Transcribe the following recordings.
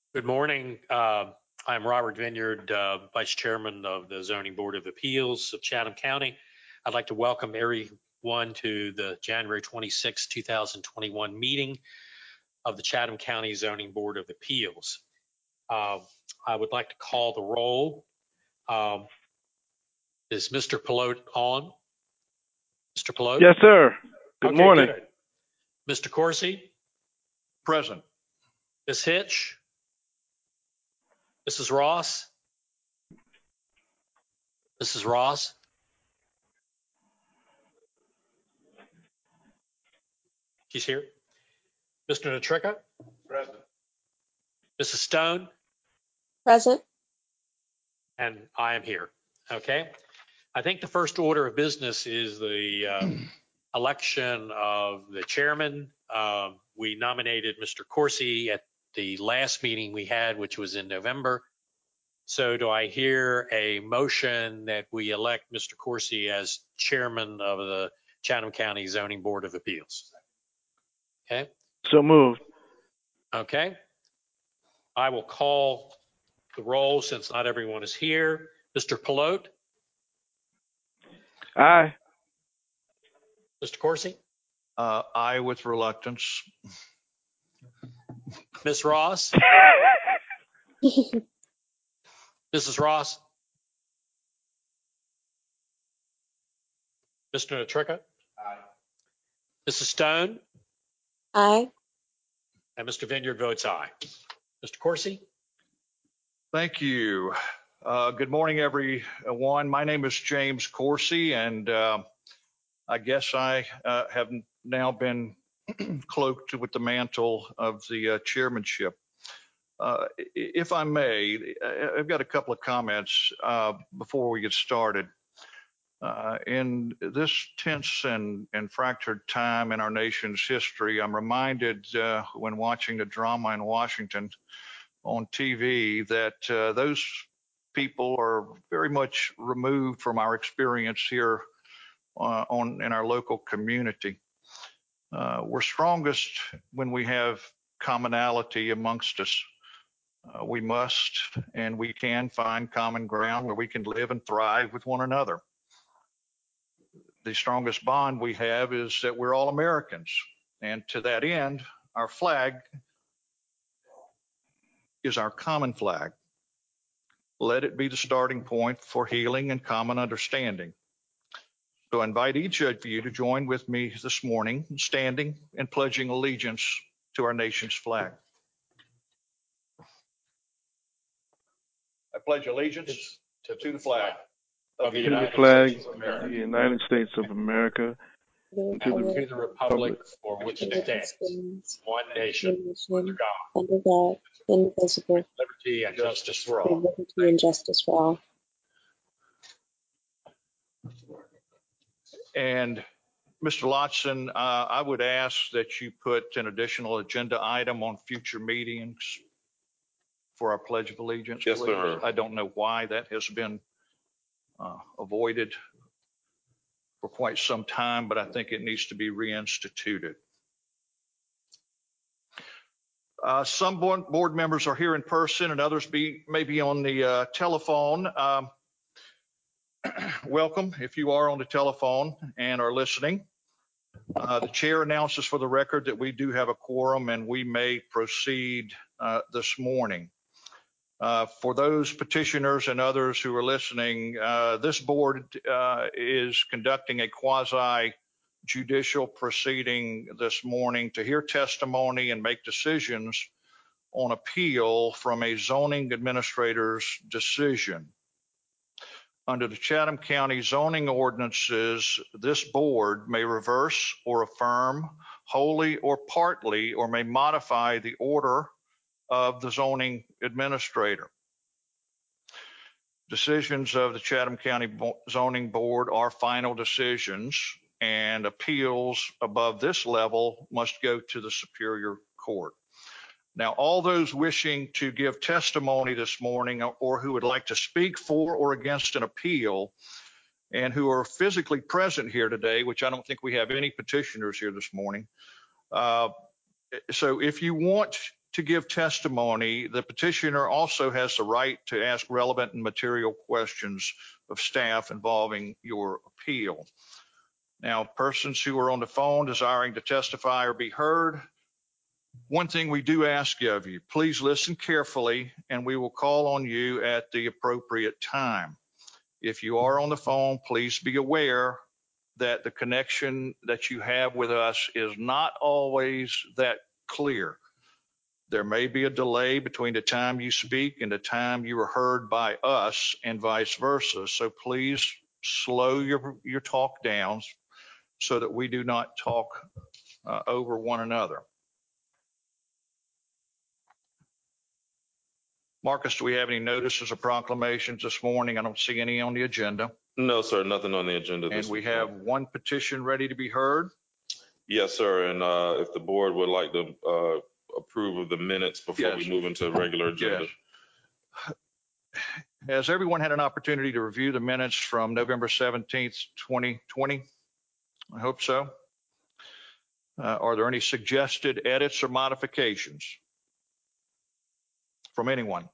Good morning. I'm Robert Vineyard, Vice Chairman of the Zoning Board of Appeals of Chatham County. I'd like to welcome everyone to the January 26, 2021 meeting of the Chatham County Zoning Board of Appeals. I would like to call the roll. Is Mr. Pilote on? Mr. Pilote? Yes, sir. Good morning. Good. Mr. Coursey? Present. Ms. Hitch? Mrs. Ross? Mrs. Ross? She's here. Mr. Natricka? Present. Mrs. Stone? Present. And I am here. Okay. I think the first order of business is the election of the chairman. We nominated Mr. Coursey at the last meeting we had, which was in November. So do I hear a motion that we elect Mr. Coursey as chairman of the Chatham County Zoning Board of Appeals? Okay. So moved. Okay. I will call the roll since not everyone is here. Mr. Pilote? Aye. Mr. Coursey? I with reluctance. Ms. Ross? Mrs. Ross? Mr. Natricka? Aye. Mrs. Stone? Aye. And Mr. Vineyard votes aye. Mr. Coursey? Thank you. Good morning, everyone. My name is James Coursey, and I guess I have now been cloaked with the mantle of the chairmanship. If I may, I've got a couple of comments before we get started. In this tense and fractured time in our nation's history, I'm reminded when watching the drama in Washington on TV that those people are very much removed from our experience here in our local community. We're strongest when we have commonality amongst us. We must and we can find common ground where we can live and thrive with one another. The strongest bond we have is that we're all Americans. And to that end, our flag is our common flag. Let it be the starting point for healing and common understanding. So I invite each of you to join with me this morning, standing and pledging allegiance to our nation's flag. I pledge allegiance to the flag of the United States of America, the United States of America, and to the republic for which it stands, one nation, under God, indivisible, liberty and justice for with all. liberty and justice for all. And Mr. Lotson, I would ask that you put an additional agenda item on future meetings for our Pledge of Allegiance. Yes, please. sir. I don't know why that has been avoided for quite some time, but I think it needs to be reinstituted. Some board members are here in person and others may be on the telephone. Welcome if you are on the telephone and are listening. The chair announces for the record that we do have a quorum and we may proceed this morning. For those petitioners and others who are listening, this board is conducting a quasi-judicial proceeding this morning to hear testimony and make decisions on appeal from a zoning administrator's decision. Under the Chatham County zoning ordinances, this board may reverse or affirm wholly or partly, or may modify the order of the zoning administrator. Decisions of the Chatham County Zoning Board are final decisions, and appeals above this level must go to the Superior Court. Now, all those wishing to give testimony this morning or who would like to speak for or against an appeal and who are physically present here today, which I don't think we have any petitioners here this morning. So if you want to give testimony, the petitioner also has the right to ask relevant and material questions of staff involving your appeal. Now, persons who are on the phone desiring to testify or be heard, one thing we do ask of you, please listen carefully and we will call on you at the appropriate time. If you are on the phone, please be aware that the connection that you have with us is not always that clear. There may be a delay between the time you speak and the time you are heard by us and vice versa. So please slow your talk down so that we do not talk over one another. Marcus, do we have any notices or proclamations this morning? I don't see any on the agenda. No, sir, nothing on the agenda. And we have one petition ready to be heard. Yes, sir. And if the board would like to approve of the minutes before we move into regular agenda. Yes. Has everyone had an opportunity to review the minutes from November 17th, 2020? I hope so. Are there any suggested edits or modifications from anyone?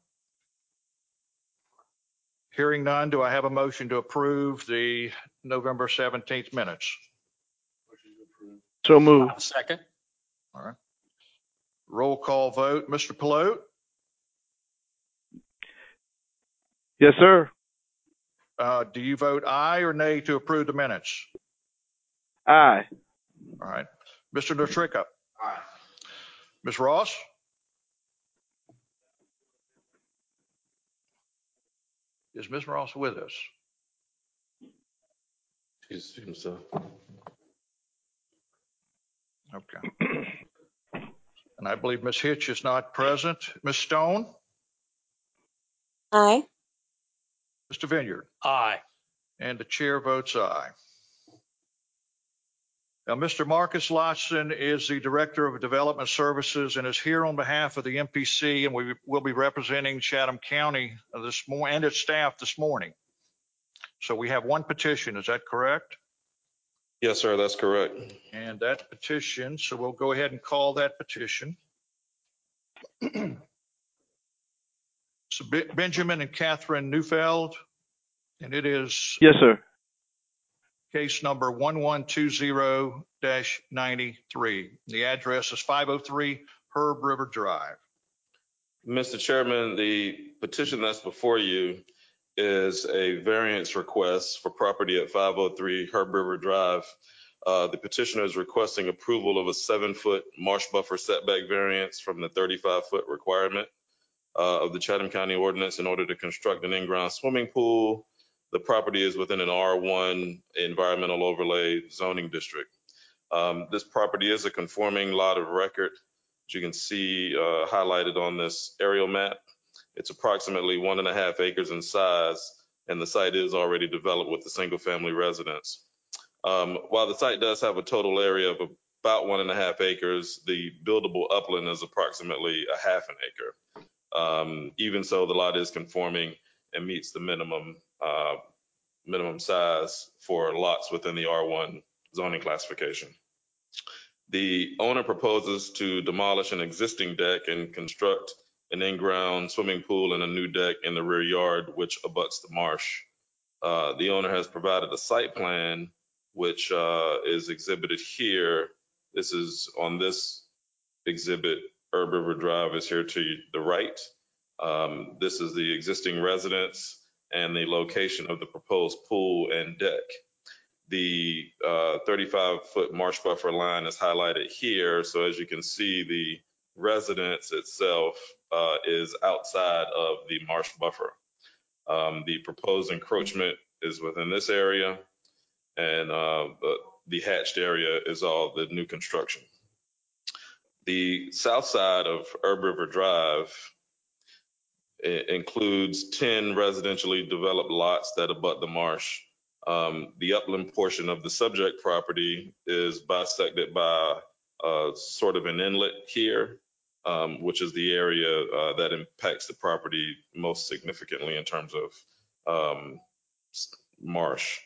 Hearing none, do I have a motion to approve the November 17th minutes? So moved. Second. All right. Roll call vote. Mr. Pelote? Yes, sir. Do you vote aye or nay to approve the minutes? Aye. All right. Mr. Notrika? Aye. Ms. Ross? Is Ms. Ross with us? Seems so. Okay. And I believe Ms. Hitch is not present. Ms. Stone? Aye. Mr. Vineyard? Aye. And the chair votes aye. Now, Mr. Marcus Lotson is the Director of Development Services and is here on behalf of the MPC, and we will be representing Chatham County this morning and its staff this morning. So we have one petition, is that correct? Yes, sir, that's correct. And that petition, so we'll go ahead and call that petition. So Benjamin and Catherine Neufeld, and it is Yes, sir. case number 1120-93. The address is 503 Herb River Drive. Mr. Chairman, the petition that's before you is a variance request for property at 503 Herb River Drive. The petitioner is requesting approval of a 7-foot marsh buffer setback variance from the 35-foot requirement of the Chatham County ordinance in order to construct an in-ground swimming pool. The property is within an R1 environmental overlay zoning district. This property is a conforming lot of record, as you can see highlighted on this aerial map. It's approximately 1.5 acres in size, and the site is already developed with a single family residence. While the site does have a total area of about 1.5 acres, the buildable upland is approximately 1/2 acre. Even so, the lot is conforming and meets the minimum size for lots within the R1 zoning classification. The owner proposes to demolish an existing deck and construct an in-ground swimming pool and a new deck in the rear yard, which abuts the marsh. The owner has provided a site plan, which is exhibited here. This is on this exhibit. Herb River Drive is here to the right. This is the existing residence and the location of the proposed pool and deck. The 35-foot marsh buffer line is highlighted here. So as you can see, the residence itself is outside of the marsh buffer. The proposed encroachment is within this area, and the hatched area is all the new construction. The south side of Herb River Drive includes 10 residentially developed lots that abut the marsh. The upland portion of the subject property is bisected by sort of an inlet here, which is the area that impacts the property most significantly in terms of marsh.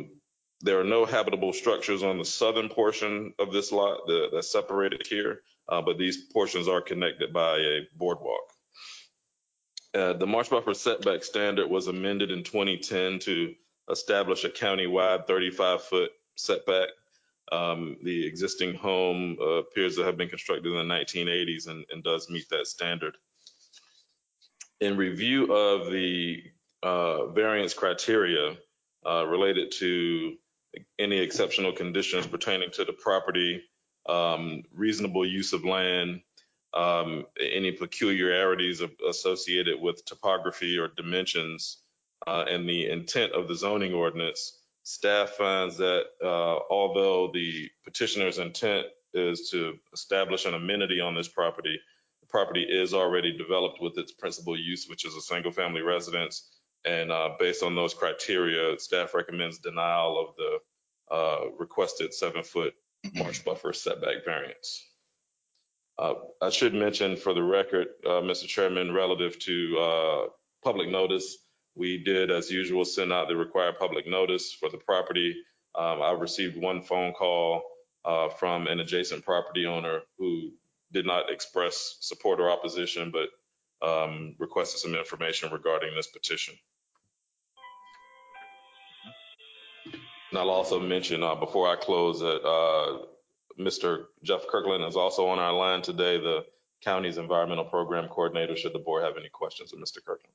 There are no habitable structures on the southern portion of this lot that's separated here. but these portions are connected by a boardwalk. The marsh buffer setback standard was amended in 2010 to establish a county-wide 35-foot setback. The existing home appears to have been constructed in the 1980s and does meet that standard. In review of the variance criteria related to any exceptional conditions pertaining to the property, reasonable use of land, any peculiarities associated with topography or dimensions, and the intent of the zoning ordinance, staff finds that although the petitioner's intent is to establish an amenity on this property, the property is already developed with its principal use, which is a single-family residence. And based on those criteria, staff recommends denial of the requested 7-foot marsh buffer setback variance. I should mention for the record, Mr. Chairman, relative to public notice, we did, as usual, send out the required public notice for the property. I received one phone call from an adjacent property owner who did not express support or opposition, but requested some information regarding this petition. And I'll also mention before I close that Mr. Jeff Kirkland is also on our line today, the county's environmental program coordinator, should the board have any questions of Mr. Kirkland.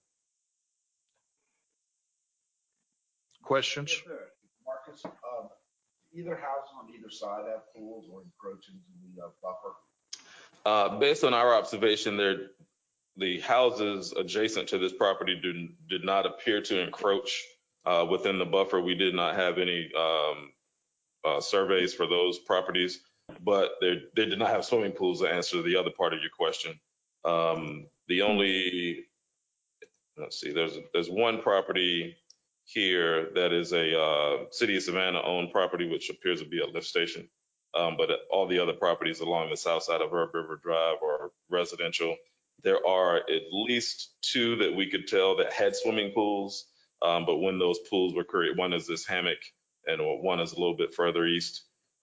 Questions? Yes, sir. Marcus, either house on either side have pools or encroach into the buffer? Based on our observation, the houses adjacent to this property did not appear to encroach within the buffer. We did not have any surveys for those properties, but they did not have swimming pools, to answer the other part of your question. The only, let's see, there's one property here that is a City of Savannah owned property, which appears to be a lift station. But all the other properties along the south side of Herb River Drive are residential. There are at least 2 that we could tell that had swimming pools, but when those pools were created, one is this hammock and one is a little bit further east.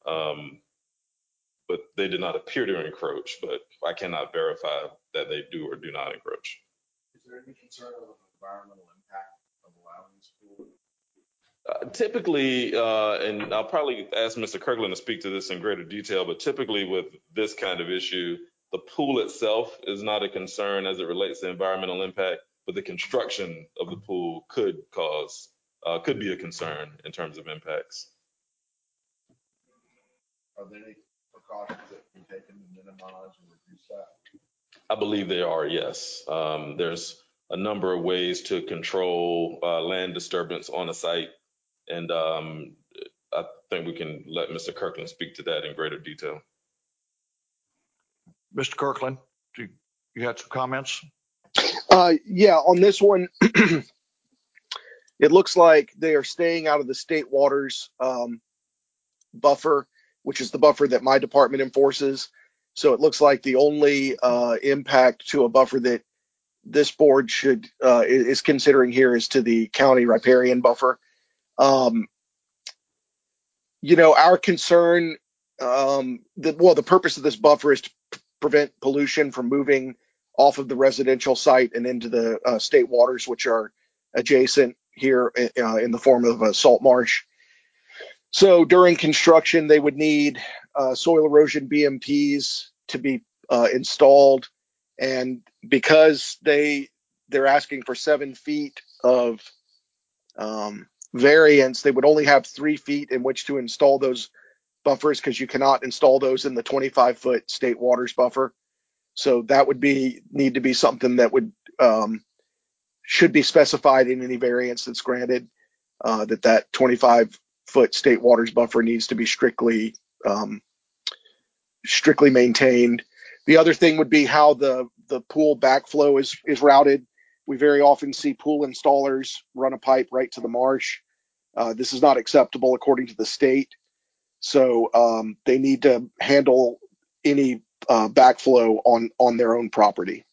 But they did not appear to encroach, but I cannot verify that they do or do not encroach. Is there any concern of environmental impact of allowing this pool? Typically, and I'll probably ask Mr. Kirkland to speak to this in greater detail, but typically with this kind of issue, the pool itself is not a concern as it relates to environmental impact, but the construction of the pool could be a concern in terms of impacts. Are there any precautions that can be taken to minimize or reduce that? I believe there are, yes. There's a number of ways to control land disturbance on a site. And I think we can let Mr. Kirkland speak to that in greater detail. Mr. Kirkland, do you had some comments? Yeah, on this one, it looks like they are staying out of the state waters buffer, which is the buffer that my department enforces. So it looks like the only impact to a buffer that this board is considering here is to the county riparian buffer. Our concern, the purpose of this buffer is to prevent pollution from moving off of the residential site and into the state waters, which are adjacent here in the form of a salt marsh. So during construction, they would need soil erosion BMPs to be installed. And because they're asking for 7 feet of variance, they would only have 3 feet in which to install those buffers, because you cannot install those in the 25-foot state waters buffer. So that would need to be something that would should be specified in any variance that's granted, that 25-foot state waters buffer needs to be strictly maintained. The other thing would be how the pool backflow is routed. We very often see pool installers run a pipe right to the marsh. This is not acceptable according to the state. So they need to handle any backflow on their own property.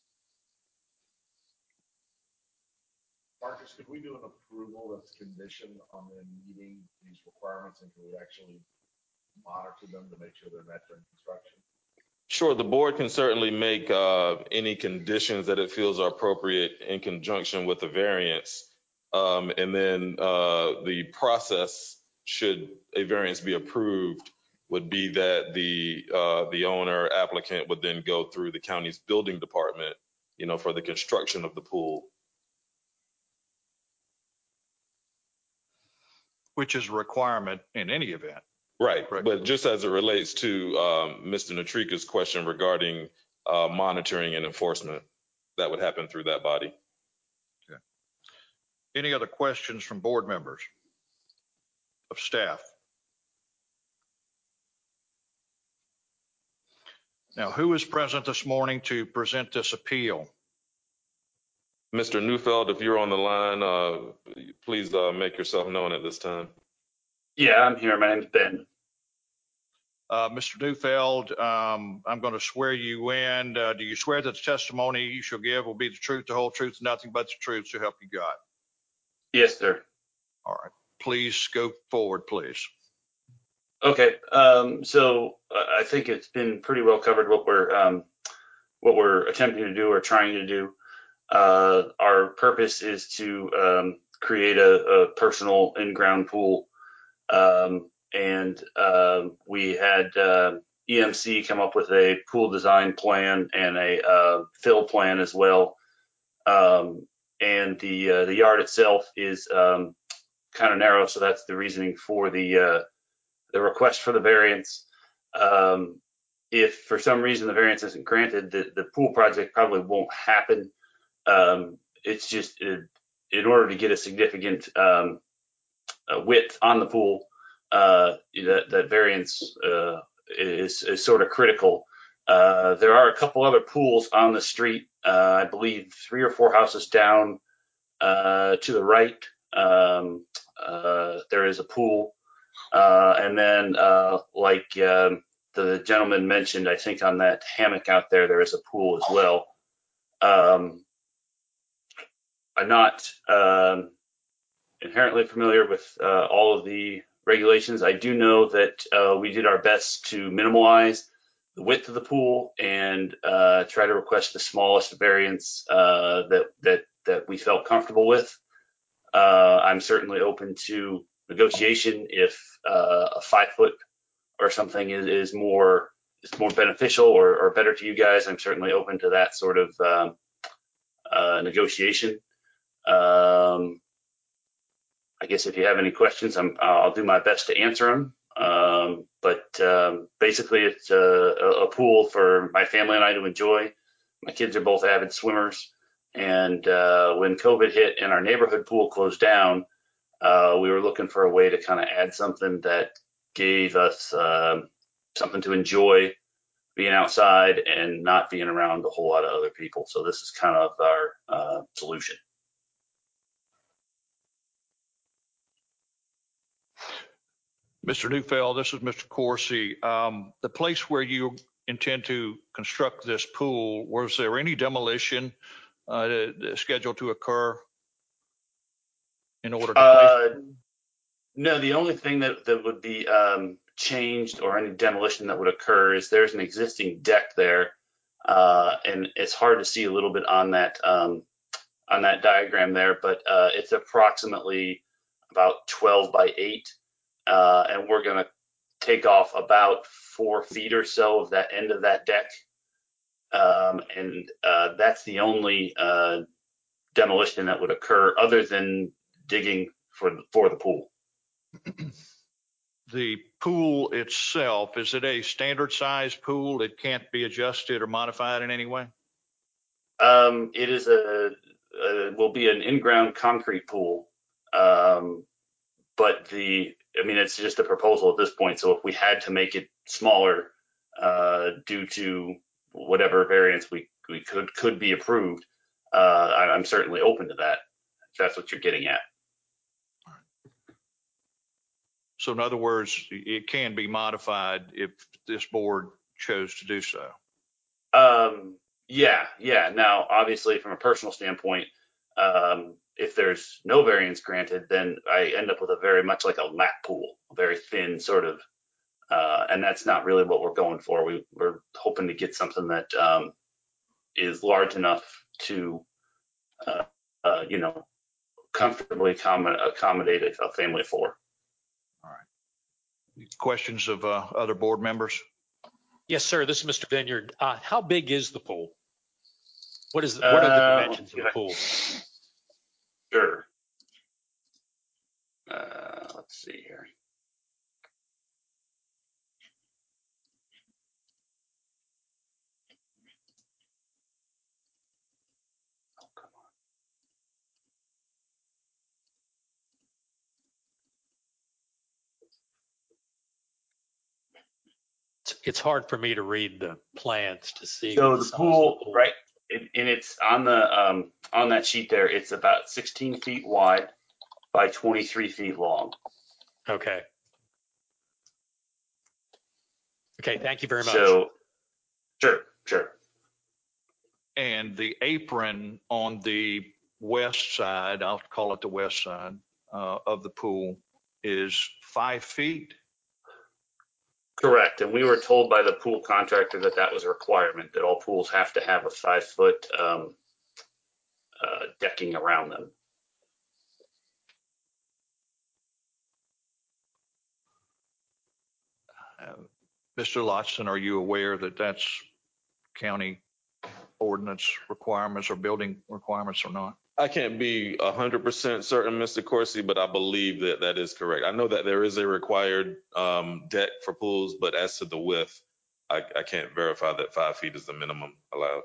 Marcus, could we do an approval that's conditioned on them meeting these requirements, and can we actually monitor them to make sure they're met during construction? Sure, the board can certainly make any conditions that it feels are appropriate in conjunction with the variance. And then the process, should a variance be approved, would be that the owner applicant would then go through the county's building department, for the construction of the pool. Which is a requirement in any event. Right. Correct. But just as it relates to Mr. Natrika's question regarding monitoring and enforcement, that would happen through that body. Okay. Any other questions from board members of staff? Now, who is present this morning to present this appeal? Mr. Neufeld, if you're on the line, please make yourself known at this time. Yeah, I'm here. My name's Ben. Mr. Neufeld, I'm going to swear you in. Do you swear that the testimony you shall give will be the truth, the whole truth, nothing but the truth, so help you God? Yes, sir. All right. Please go forward, please. Okay. So I think it's been pretty well covered what we're attempting to do or trying to do. Our purpose is to create a personal in-ground pool. And we had EMC come up with a pool design plan and a fill plan as well. And the yard itself is kind of narrow, so that's the reasoning for the request for the variance. If for some reason the variance isn't granted, the pool project probably won't happen. It's just in order to get a significant width on the pool, that variance is sort of critical. There are a couple other pools on the street. I believe 3 or 4 houses down to the right. There is a pool, and then like the gentleman mentioned, I think on that hammock out there, there is a pool as well. I'm not inherently familiar with all of the regulations. I do know that we did our best to minimize the width of the pool and try to request the smallest variance that we felt comfortable with. I'm certainly open to negotiation if a 5-foot or something is more beneficial or better to you guys. I'm certainly open to that sort of negotiation. I guess if you have any questions, I'll do my best to answer them. But basically, it's a pool for my family and I to enjoy. My kids are both avid swimmers. And when COVID hit and our neighborhood pool closed down, we were looking for a way to kind of add something that gave us something to enjoy being outside and not being around a whole lot of other people. So this is kind of our solution. Mr. Neufeld, this is Mr. Coursey. The place where you intend to construct this pool, was there any demolition scheduled to occur in order to No, the only thing that would be changed or any demolition that would occur is there's an existing deck there, and it's hard to see a little bit on that diagram there, but it's approximately about 12 by 8, and we're going to take off about 4 feet or so of that end of that deck, and that's the only demolition that would occur other than digging for the pool. The pool itself, is it a standard size pool? It can't be adjusted or modified in any way? It is will be an in-ground concrete pool. But it's just a proposal at this point. So if we had to make it smaller, due to whatever variance we could be approved, I'm certainly open to that, if that's what you're getting at. So in other words, it can be modified if this board chose to do so. Yeah. Now, obviously, from a personal standpoint, if there's no variance granted, then I end up with a very much like a lap pool, a very thin sort of And that's not really what we're going for. We're hoping to get something that is large enough to, you know, comfortably accommodate a family of four. All right. Questions of other board members? Yes, sir. This is Mr. Vineyard. How big is the pool? What are the dimensions of the pool? Sure. Let's see here. Oh, come on. It's hard for me to read the plans to see. So what the size pool, of the pool. right, and it's on the on that sheet there. It's about 16 feet wide by 23 feet long. Okay. Okay. Thank you very much. So, sure. And the apron on the west side, I'll call it the west side of the pool, is 5 feet. Correct. And we were told by the pool contractor that that was a requirement, that all pools have to have a 5-foot decking around them. Mr. Lotson, are you aware that that's county ordinance requirements or building requirements or not? I can't be 100% certain, Mr. Corsi, but I believe that that is correct. I know that there is a required deck for pools, but as to the width, I can't verify that 5 feet is the minimum allowed.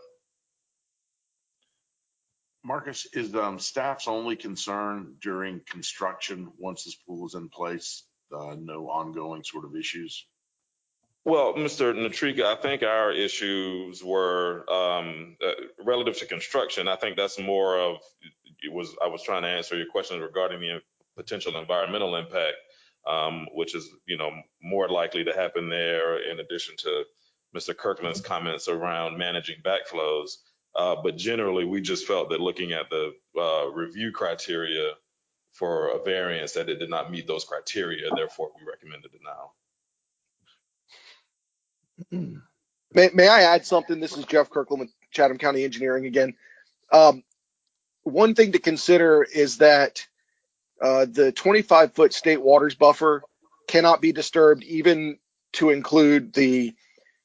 Marcus, is staff's only concern during construction, once this pool is in place, no ongoing sort of issues? Well, Mr. Natrika, I think our issues were relative to construction. I think that's more of, I was trying to answer your questions regarding the potential environmental impact, which is, more likely to happen there in addition to Mr. Kirkland's comments around managing backflows. But generally, we just felt that looking at the review criteria for a variance, that it did not meet those criteria. Therefore, we recommended denial. May I add something? This is Jeff Kirkland with Chatham County Engineering again. One thing to consider is that the 25-foot state waters buffer cannot be disturbed, even to include the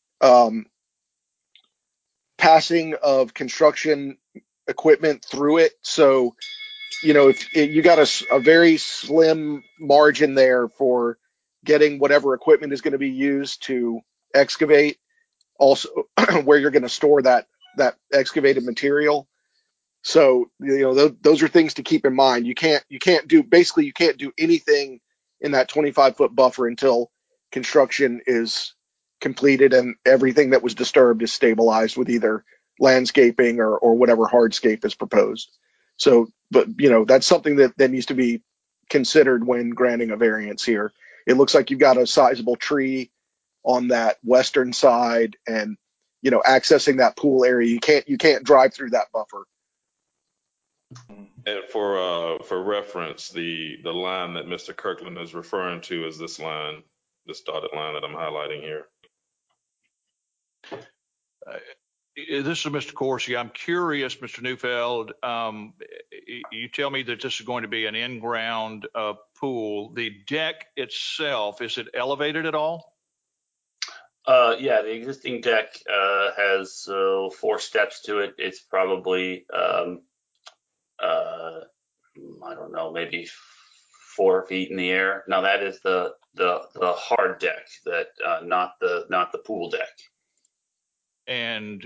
passing of construction equipment through it. So, if you got a very slim margin there for getting whatever equipment is going to be used to excavate, also where you're going to store that excavated material. So those are things to keep in mind. You can't do anything in that 25-foot buffer until construction is completed and everything that was disturbed is stabilized with either landscaping or whatever hardscape is proposed. So, but that's something that needs to be considered when granting a variance here. It looks like you've got a sizable tree on that western side, and accessing that pool area, you can't drive through that buffer. And for reference, the line that Mr. Kirkland is referring to is this line, this dotted line that I'm highlighting here. This is Mr. Corsi. I'm curious, Mr. Neufeld, you tell me that this is going to be an in-ground pool. The deck itself, is it elevated at all? Yeah, the existing deck has 4 steps to it. It's probably, I don't know, maybe 4 feet in the air. Now that is the hard deck, that not the pool deck. And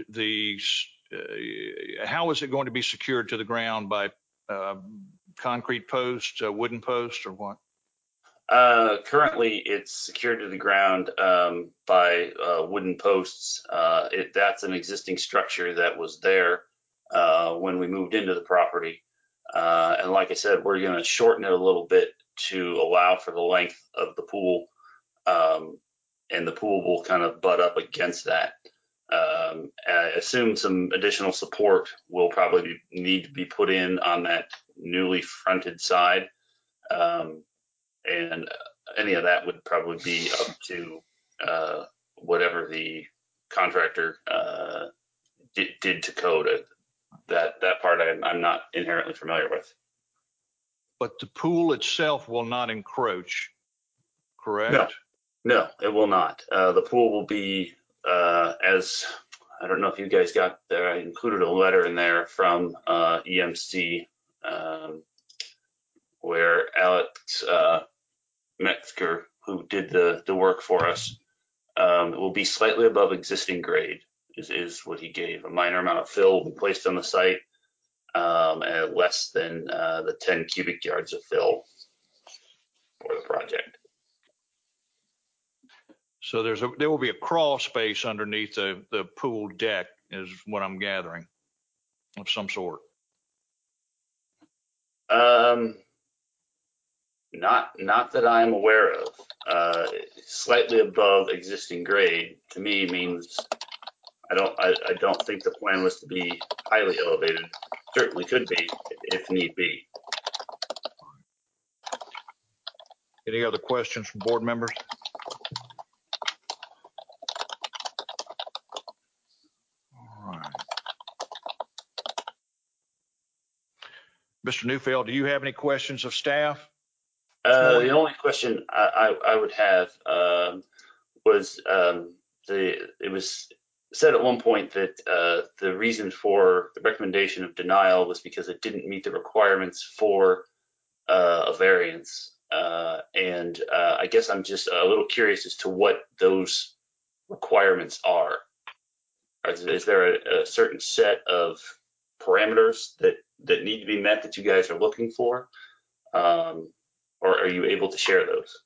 how is it going to be secured to the ground, by concrete posts, wooden posts, or what? Currently, it's secured to the ground by wooden posts. That's an existing structure that was there when we moved into the property. And like I said, we're going to shorten it a little bit to allow for the length of the pool. And the pool will kind of butt up against that. I assume some additional support will probably need to be put in on that newly fronted side. And any of that would probably be up to whatever the contractor did to code it. That part I'm not inherently familiar with. But the pool itself will not encroach, correct? No, it will not. The pool will be as I don't know if you guys got there. I included a letter in there from EMC where Alex Metzger, who did the work for us, it will be slightly above existing grade is what he gave. A minor amount of fill will be placed on the site, and less than the 10 cubic yards of fill for the project. So there will be a crawl space underneath the pool deck, is what I'm gathering, of some sort. Not that I'm aware of. Slightly above existing grade to me means I don't think the plan was to be highly elevated. Certainly could be if need be. Any other questions from board members? All right. Mr. Neufeld, do you have any questions of staff? The only question I would have was it was said at one point that the reason for the recommendation of denial was because it didn't meet the requirements for a variance. And I guess I'm just a little curious as to what those requirements are. Is there a certain set of parameters that need to be met that you guys are looking for? Or are you able to share those?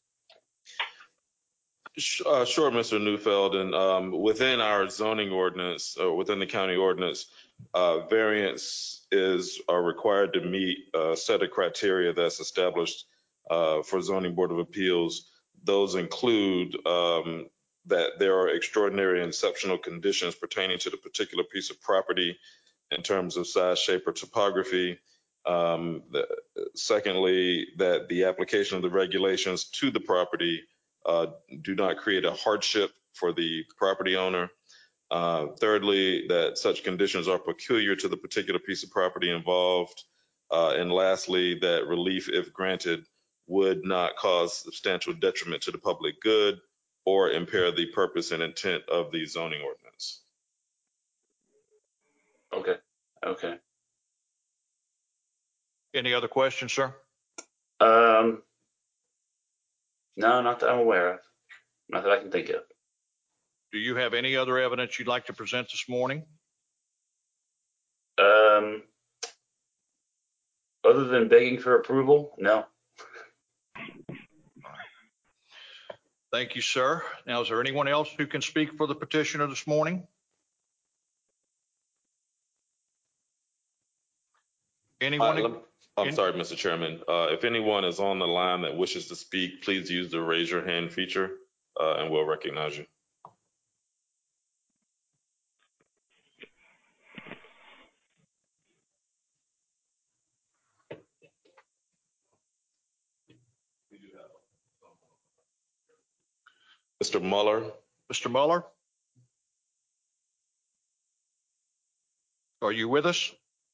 Sure, Mr. Neufeld. And within our zoning ordinance, or within the county ordinance, variance are required to meet a set of criteria that's established for zoning board of appeals. Those include that there are extraordinary and exceptional conditions pertaining to the particular piece of property in terms of size, shape, or topography. Secondly, that the application of the regulations to the property do not create a hardship for the property owner. Thirdly, that such conditions are peculiar to the particular piece of property involved. And lastly, that relief, if granted, would not cause substantial detriment to the public good or impair the purpose and intent of the zoning ordinance. Okay. Any other questions, sir? No, not that I'm aware of. Not that I can think of. Do you have any other evidence you'd like to present this morning? Other than begging for approval, no. Thank you, sir. Now, is there anyone else who can speak for the petitioner this morning? Anyone? I'm sorry, Mr. Chairman. If anyone is on the line that wishes to speak, please use the raise your hand feature and we'll recognize you. Mr. Muller. Mr. Muller? Are you with us?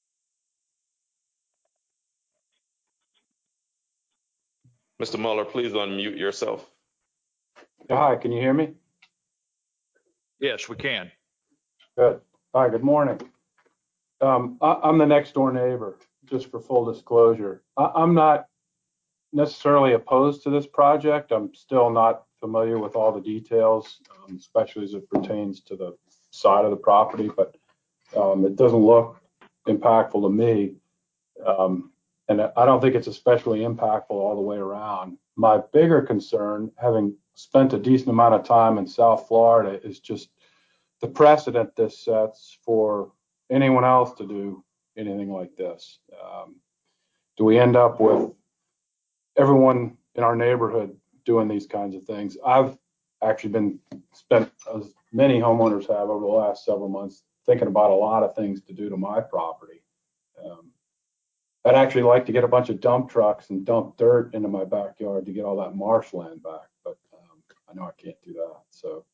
Mr. Muller, please unmute yourself. Hi, can you hear me? Yes, we can. Good. Hi, good morning. I'm the next door neighbor, just for full disclosure. I'm not necessarily opposed to this project. I'm still not familiar with all the details, especially as it pertains to the side of the property, but it doesn't look impactful to me. And I don't think it's especially impactful all the way around. My bigger concern, having spent a decent amount of time in South Florida, is just the precedent this sets for anyone else to do anything like this. Do we end up with everyone in our neighborhood doing these kinds of things? I've actually spent, as many homeowners have over the last several months, thinking about a lot of things to do to my property. I'd actually like to get a bunch of dump trucks and dump dirt into my backyard to get all that marshland back, but I I know I can't do that. So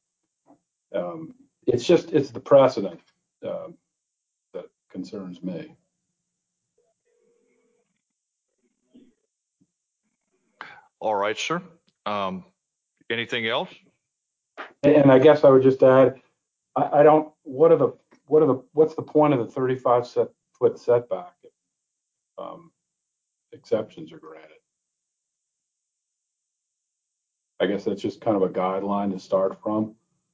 it's the precedent that concerns me. All right, sir. Anything else? And I guess I would just add, I don't, what's the point of the 35-foot setback if exceptions are granted? I guess that's just kind of a guideline to start from.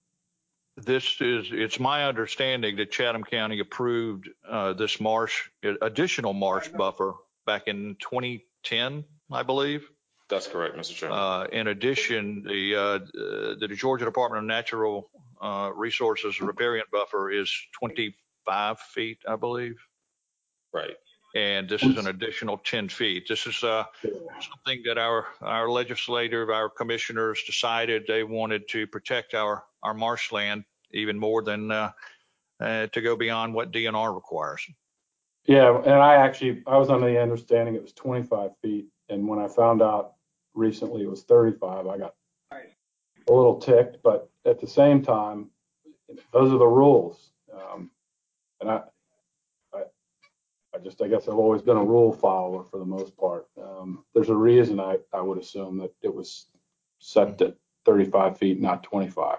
It's my understanding that Chatham County approved this additional marsh buffer back in 2010, I believe. That's correct, Mr. Chairman. In addition, the Georgia Department of Natural Resources riparian buffer is 25 feet, I believe. Right. And this is an additional 10 feet. This is something that our legislative, our commissioners decided they wanted to protect our marshland even more than to go beyond what DNR requires. Yeah, and I was under the understanding it was 25 feet. And when I found out recently it was 35, I got a little ticked, but at the same time, those are the rules. And I guess I've always been a rule follower for the most part. There's a reason I would assume that it was set at 35 feet, not 25.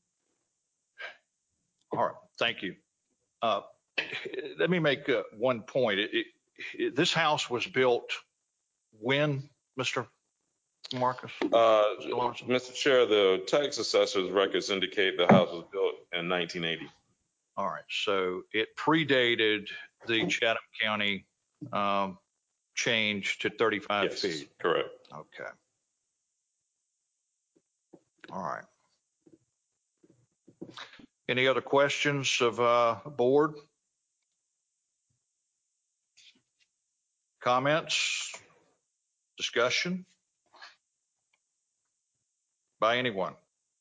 All right, thank you. Let me make one point. This house was built when, Mr. Marcus? Mr. Chair, the tax assessor's records indicate the house was built in 1980. All right, so it predated the Chatham County change to 35 Yes, feet. correct. Okay. All right. Any other questions of board? Comments? Discussion? By anyone?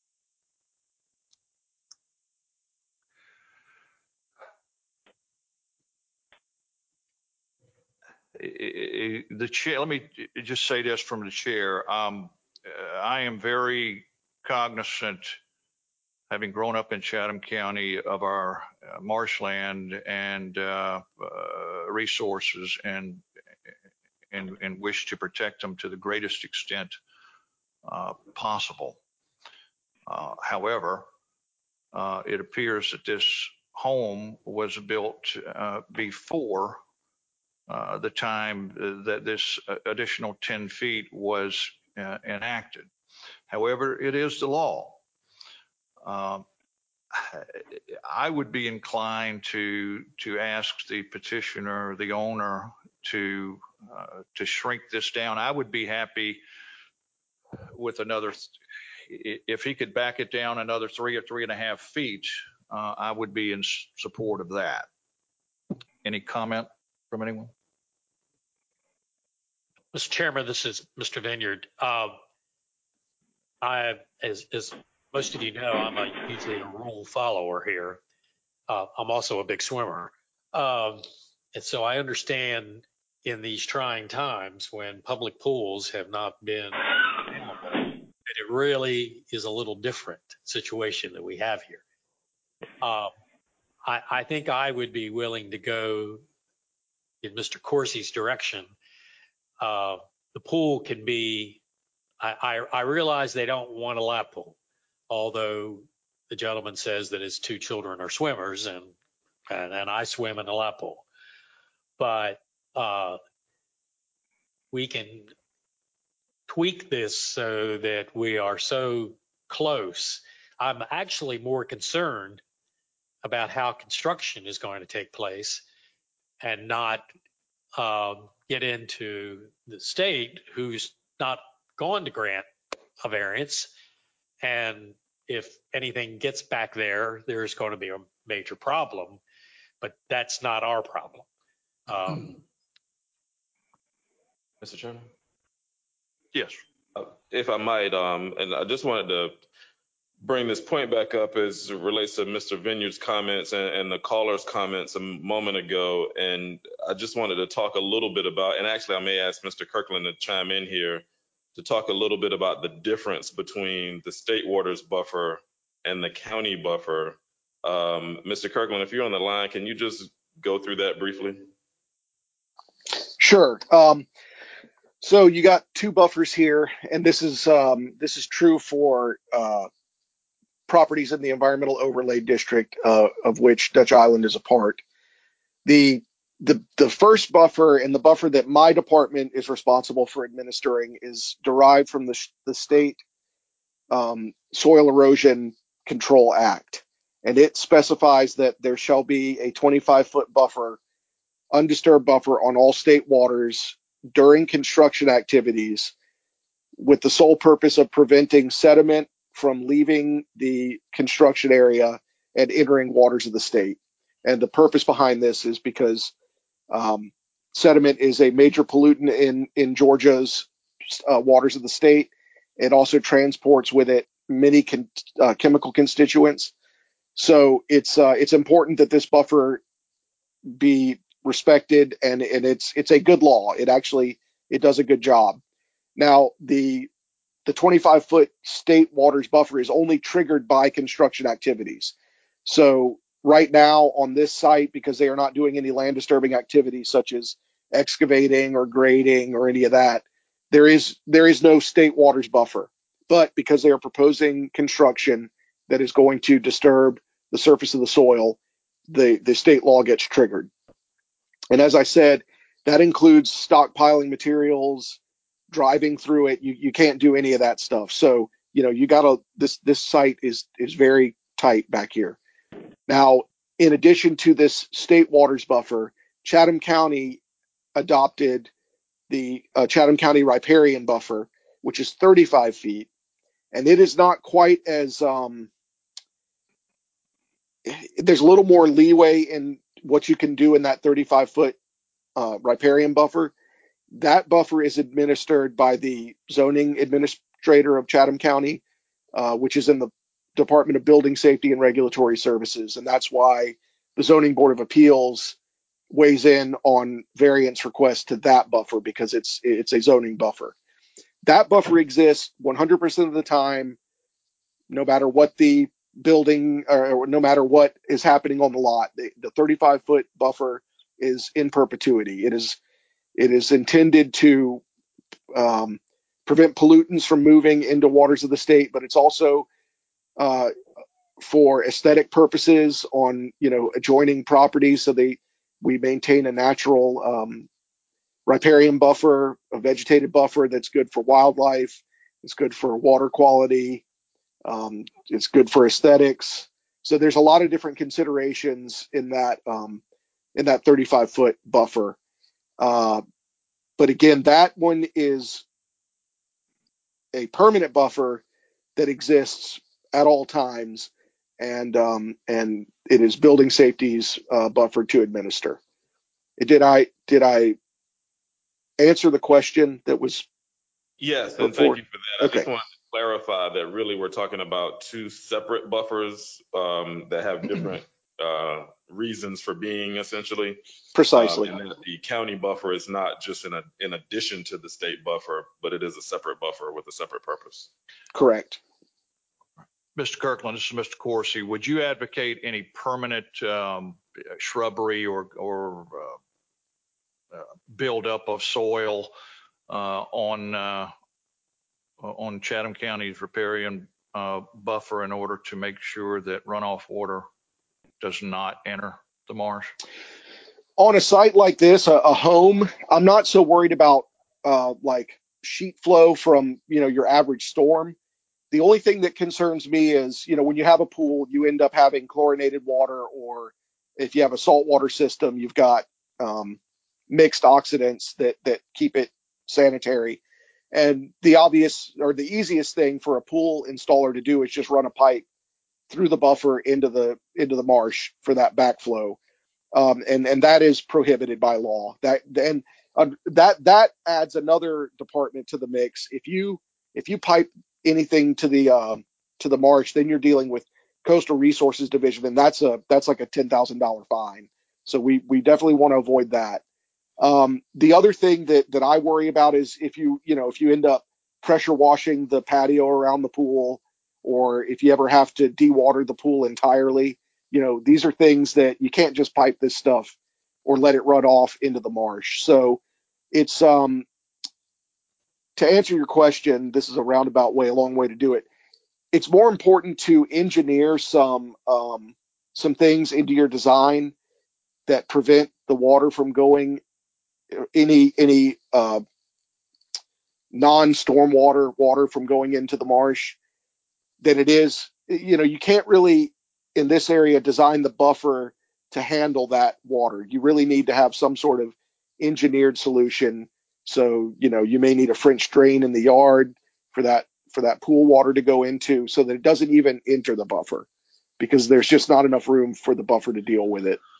The chair, let me just say this from the chair. I am very cognizant, having grown up in Chatham County, of our marshland and resources and wish to protect them to the greatest extent possible. However, it appears that this home was built before the time that this additional 10 feet was enacted. However, it is the law. I would be inclined to ask the petitioner, the owner, to shrink this down. I would be happy with another, if he could back it down another 3 or 3.5 feet, I would be in support of that. Any comment from anyone? Mr. Chairman, this is Mr. Vineyard. As most of you know, I'm usually a rule follower here. I'm also a big swimmer. And so I understand in these trying times when public pools have not been available, that it really is a little different situation that we have here. I think I would be willing to go in Mr. Corsi's direction. The pool can be, I realize they don't want a lap pool, although the gentleman says that his 2 children are swimmers and I swim in a lap pool. But we can tweak this so that we are so close. I'm actually more concerned about how construction is going to take place and not get into the state, who's not going to grant a variance. And if anything gets back there, there's going to be a major problem, but that's not our problem. Mr. Chairman? Yes. If I might, and I just wanted to bring this point back up as it relates to Mr. Vineyard's comments and the caller's comments a moment ago. And I just wanted to talk a little bit about, and actually I may ask Mr. Kirkland to chime in here, to talk a little bit about the difference between the state waters buffer and the county buffer. Mr. Kirkland, if you're on the line, can you just go through that briefly? Sure. So you got two buffers here, and this is true for properties in the environmental overlay district, of which Dutch Island is a part. The the first buffer and the buffer that my department is responsible for administering is derived from the state Soil Erosion Control Act, and it specifies that there shall be a 25-foot buffer, undisturbed buffer on all state waters during construction activities, with the sole purpose of preventing sediment from leaving the construction area and entering waters of the state. And the purpose behind this is because sediment is a major pollutant in Georgia's waters of the state. It also transports with it many chemical constituents. So it's important that this buffer be respected, and it's a good law. It does a good job. Now the 25-foot state waters buffer is only triggered by construction activities. So right now on this site, because they are not doing any land disturbing activities such as excavating or grading or any of that, there is no state waters buffer. But because they are proposing construction that is going to disturb the surface of the soil, the state law gets triggered. And as I said, that includes stockpiling materials, driving through it. You can't do any of that stuff. So, you gotta, this site is very tight back here. Now, in addition to this state waters buffer, Chatham County adopted the Chatham County riparian buffer, which is 35 feet. And it is not quite as, there's a little more leeway in what you can do in that 35-foot riparian buffer. That buffer is administered by the zoning administrator of Chatham County, which is in the Department of Building Safety and Regulatory Services. And that's why the Zoning Board of Appeals weighs in on variance requests to that buffer, because it's a zoning buffer. That buffer exists 100% of the time, no matter what the building or no matter what is happening on the lot. The 35-foot buffer is in perpetuity. It is intended to prevent pollutants from moving into waters of the state, but it's also for aesthetic purposes on adjoining properties. So we maintain a natural riparian buffer, a vegetated buffer that's good for wildlife. It's good for water quality. It's good for aesthetics. So there's a lot of different considerations in that 35-foot buffer. But again, that one is a permanent buffer that exists at all times, and it is building safety's buffer to administer. Did I answer the question that was? Yes, and thank you for that. Okay. I just wanted to clarify that really we're talking about two separate buffers that have different reasons for being, essentially. Precisely. And that the county buffer is not just in addition to the state buffer, but it is a separate buffer with a separate purpose. Correct. Mr. Kirkland, this is Mr. Coursey. Would you advocate any permanent shrubbery or buildup of soil on Chatham County's riparian buffer in order to make sure that runoff water does not enter the marsh? On a site like this, a home, I'm not so worried about like sheet flow from your average storm. The only thing that concerns me is when you have a pool, you end up having chlorinated water, or if you have a saltwater system, you've got mixed oxidants that keep it sanitary. And the obvious or the easiest thing for a pool installer to do is just run a pipe through the buffer into the marsh for that backflow. And that is prohibited by law. That adds another department to the mix. If you pipe anything to the marsh, then you're dealing with Coastal Resources Division, and that's like a $10,000 fine. So we definitely want to avoid that. The other thing that I worry about is if you end up pressure washing the patio around the pool, or if you ever have to dewater the pool entirely, these are things that you can't just pipe this stuff or let it run off into the marsh. So it's to answer your question, this is a roundabout way, a long way to do it. It's more important to engineer some things into your design that prevent the water from going any non-stormwater water from going into the marsh than it is. You can't really in this area design the buffer to handle that water. You really need to have some sort of engineered solution. So you may need a French drain in the yard for that pool water to go into, so that it doesn't even enter the buffer, because there's just not enough room for the buffer to deal with it.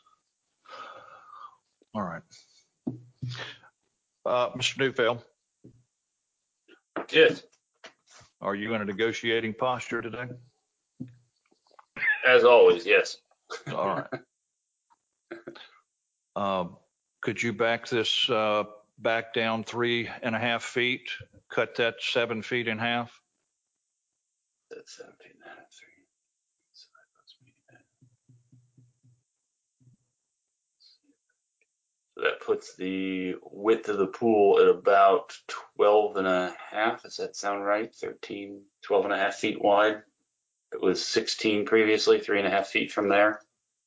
All right. Mr. Newfield, Yes, are you in a negotiating posture today? as always, yes. All right. Could you back this back down 3.5 feet, cut that 7 feet in half? That's 17 and a half, 3. So that puts me at, so that puts the width of the pool at about 12 and a half. Does that sound right? 13, 12 and a half feet wide. It was 16 previously, 3.5 feet from there.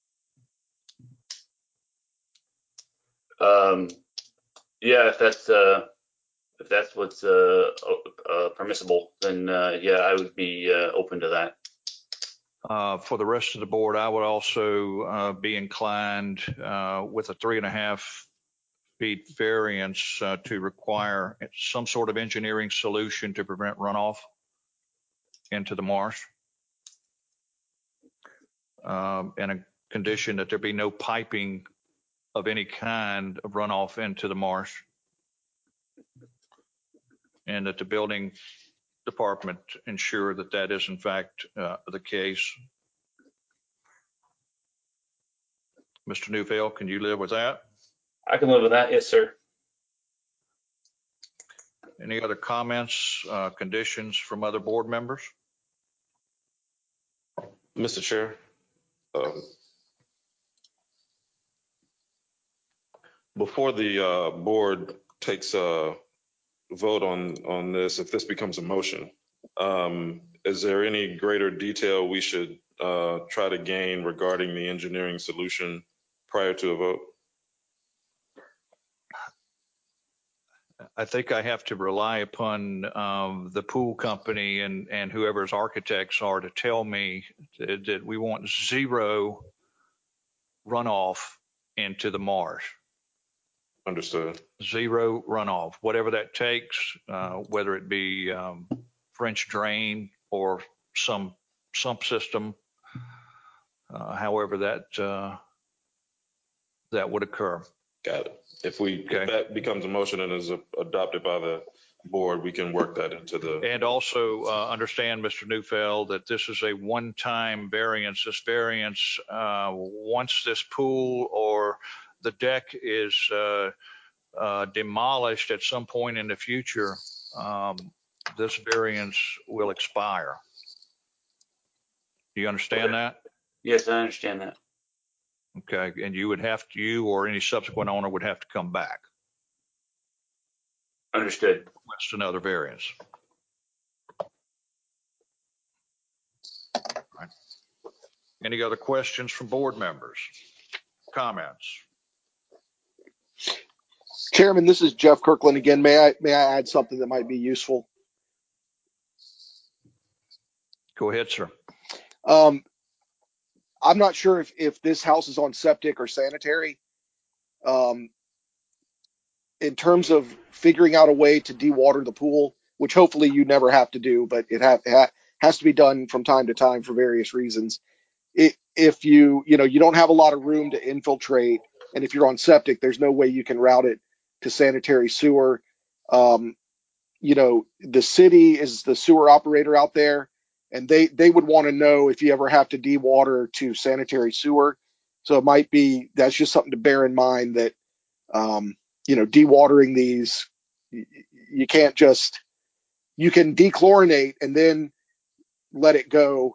Yeah, if that's what's permissible, then yeah, I would be open to that. For the rest of the board, I would also be inclined with a 3.5 feet variance to require some sort of engineering solution to prevent runoff into the marsh. And a condition that there be no piping of any kind of runoff into the marsh, and that the building department ensure that that is in fact the case. Mr. Newfield, can you live with that? I can live with that, yes, sir. Any other comments, conditions from other board members? Mr. Chair, before the board takes a vote on this, if this becomes a motion, is there any greater detail we should try to gain regarding the engineering solution prior to a vote? I think I have to rely upon the pool company and whoever's architects are to tell me that we want zero runoff into the marsh. Understood. Zero runoff, whatever that takes, whether it be French drain or some sump system, however that would occur. Got it. If that becomes a motion and is adopted by the board, we can work that into the. And also understand, Mr. Newfield, that this is a one-time variance. This variance, once this pool or the deck is demolished at some point in the future, this variance will expire. Do you understand that? Yes, I understand that. Okay, and you or any subsequent owner would have to come back. Understood. Request another variance. Right. Any other questions from board members? Comments? Chairman, this is Jeff Kirkland again. May I add something that might be useful? Go ahead, sir. I'm not sure if this house is on septic or sanitary. In terms of figuring out a way to dewater the pool, which hopefully you never have to do, but it has to be done from time to time for various reasons. If you don't have a lot of room to infiltrate, and if you're on septic, there's no way you can route it to sanitary sewer. The city is the sewer operator out there, and they would want to know if you ever have to dewater to sanitary sewer. So it might be, that's just something to bear in mind, that dewatering these, you can't just you can dechlorinate and then let it go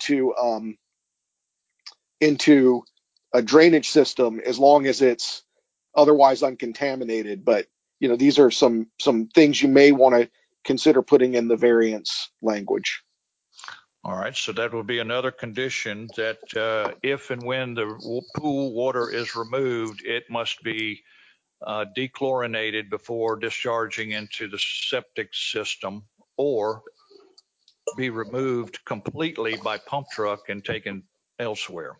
into a drainage system as long as it's otherwise uncontaminated. But these are some things you may want to consider putting in the variance language. All right, so that would be another condition that if and when the pool water is removed, it must be dechlorinated before discharging into the septic system, or be removed completely by pump truck and taken elsewhere.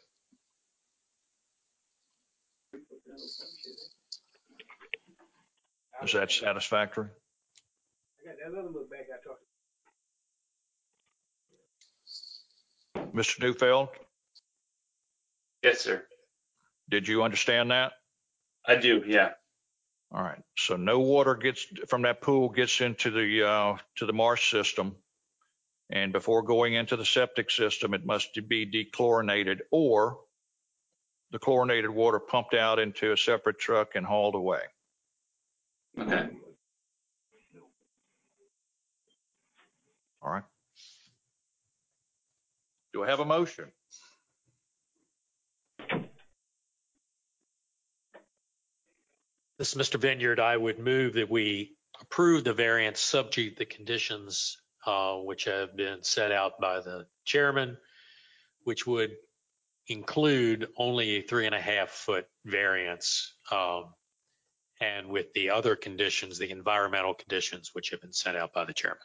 Is that satisfactory? Mr. Newfeld, Yes, sir. did you understand that? I do. Yeah. All right. So no water gets from that pool gets into the marsh system, and before going into the septic system, it must be dechlorinated, or the chlorinated water pumped out into a separate truck and hauled away. Okay. All right. Do I have a motion? This is Mr. Vineyard. I would move that we approve the variance subject to the conditions which have been set out by the chairman, which would include only a 3.5-foot variance, and with the other conditions, the environmental conditions which have been set out by the chairman.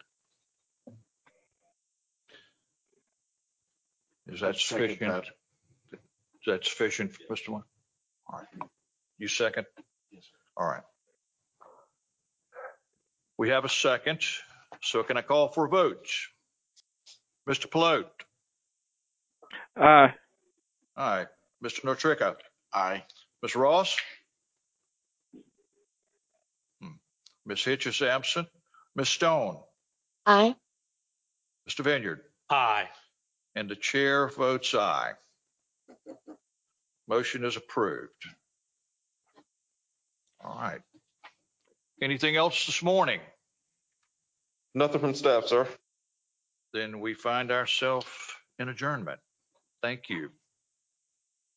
Is that sufficient? Is that sufficient, Mr. One? All right. You second? Yes, sir. All right. We have a second. So can I call for a vote? Mr. Pelote? Aye. Aye. Mr. Notrica? Aye. Ms. Ross? Ms. Hitch is absent. Ms. Stone? Aye. Mr. Vineyard? Aye. And the chair votes aye. Motion is approved. All right. Anything else this morning? Nothing from staff, sir. Then we find ourselves in adjournment. Thank you.